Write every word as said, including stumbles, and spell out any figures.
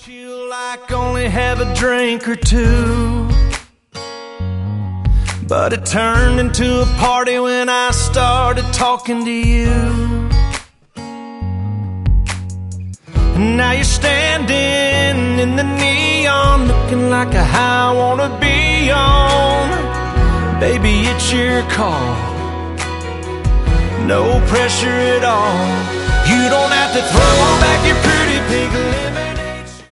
Feel like only have a drink or two, but it turned into a party when I started talking to you. And now you're standing in the neon, looking like a high I wanna be on. Baby, it's your call, no pressure at all. You don't have to throw back